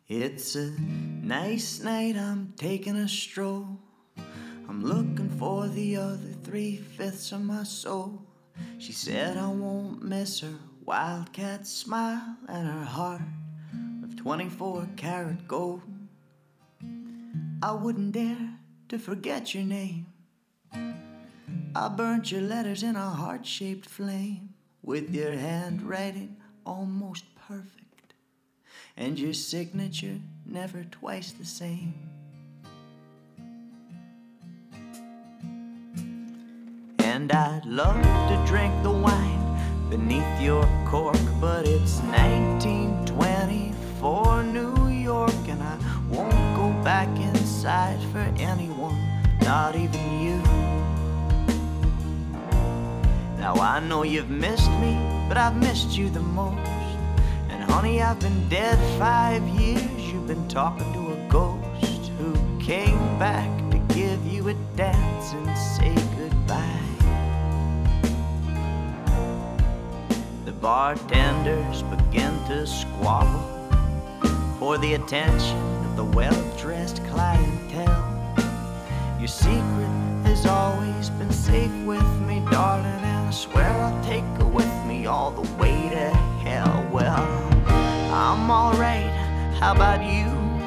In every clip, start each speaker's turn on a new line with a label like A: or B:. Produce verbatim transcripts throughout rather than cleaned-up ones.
A: It's a nice night, I'm taking a stroll. I'm looking for the other three-fifths of my soul. She said I won't miss her wildcat smile and her heart of twenty-four karat gold. I wouldn't dare to forget your name. I burnt your letters in a heart-shaped flame, with your handwriting almost perfect, and your signature never twice the same. And I'd love to drink the wine beneath your cork, but it's nineteen twenty-four New York, and I won't go back inside for anyone, not even you. Now I know you've missed me, but I've missed you the most. And honey, I've been dead five years. You've been talking to a ghost who came back to give you a dance and say goodbye. The bartenders begin to squabble for the attention of the well-dressed clientele. Your secret has always been safe with me, darling, and I swear I'll take her with me all the way to hell. Well, I'm alright, how about you?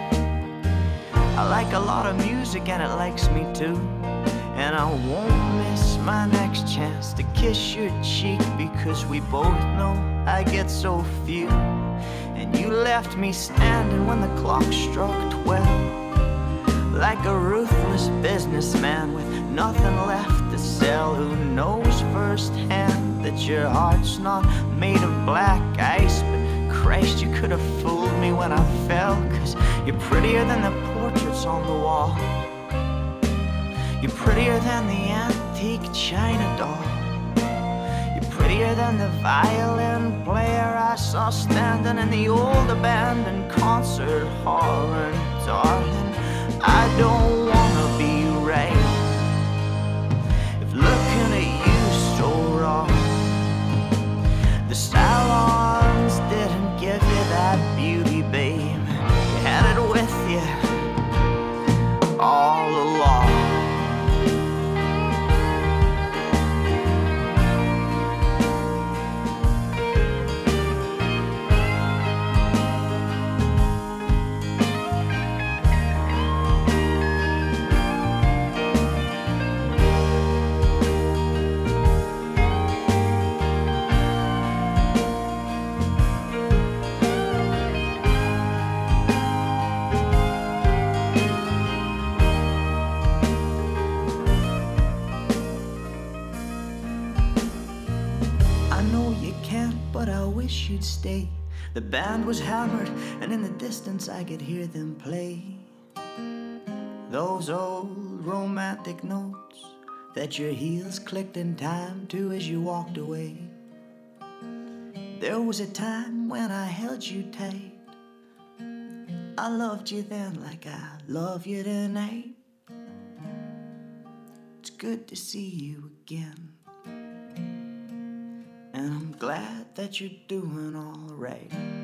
A: I like a lot of music and it likes me too, and I won't miss my next chance to kiss your cheek, because we both know I get so few. And you left me standing when the clock struck twelve, like a ruthless businessman with nothing left to sell, who knows firsthand that your heart's not made of black ice. But Christ, you could have fooled me when I fell, 'cause you're prettier than the portraits on the wall. You're prettier than the antique china doll. You're prettier than the violin player I saw standing in the old abandoned concert hall. And darling, I don't wanna be right if looking at you so wrong. The salons didn't give you that beauty, babe. You had it with you all along. But I wish you'd stay. The band was hammered, and in the distance I could hear them play those old romantic notes that your heels clicked in time to as you walked away. There was a time when I held you tight. I loved you then like I love you tonight. It's good to see you again, and I'm glad that you're doing all right.